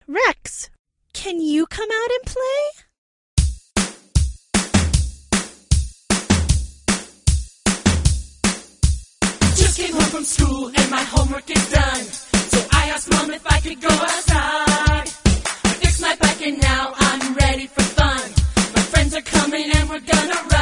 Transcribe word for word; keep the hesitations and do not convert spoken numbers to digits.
Rex, can you come out and play? Just came home from school and my homework is done. So I asked Mom if I could go outside. I fixed my bike and now I'm ready for fun. My friends are coming and we're gonna ride.